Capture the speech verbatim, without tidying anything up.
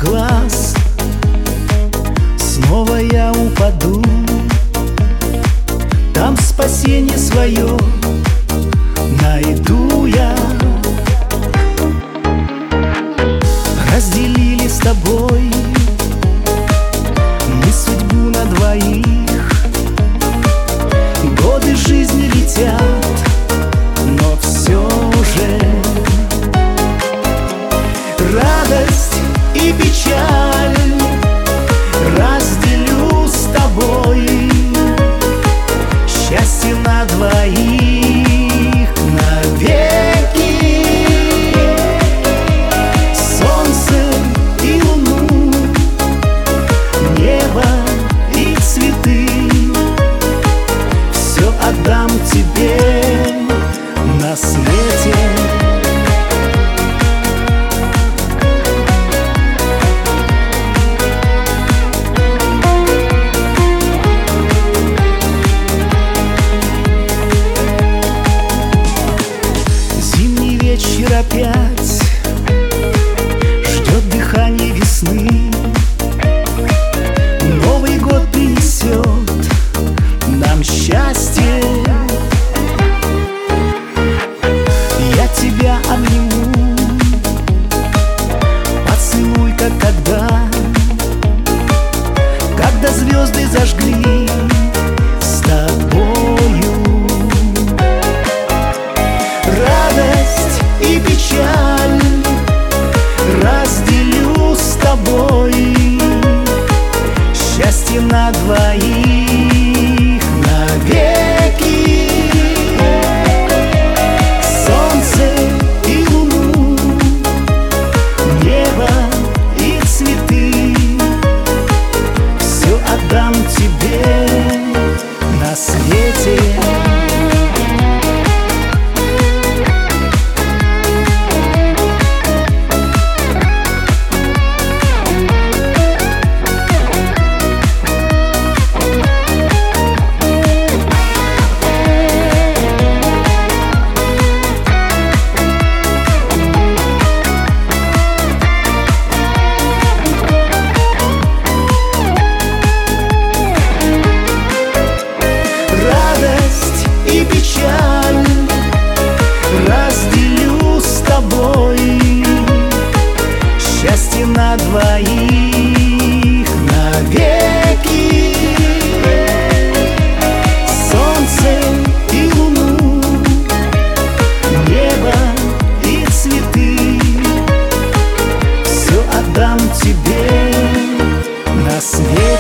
глаз снова я упаду. Там спасение свое найду я. Разделили с тобой мы судьбу на двоих. Годы жизни летят, но все же радость и печаль разделю с тобой. Счастье на двоих навеки. Солнце и луну, небо и цветы все отдам тебе на свете. Вечер опять ждет дыхание весны. Новый год принесет нам счастье. Я тебя обниму, поцелуй, как тогда, когда звезды зажгли с тобою. Радость и печаль разделю с тобой. Счастье на двоих навеки. Солнце и луну, небо и цветы все отдам тебе на свете. Разделю с тобой. Счастье на двоих навеки. Солнце и луну, небо и цветы все отдам тебе на свете.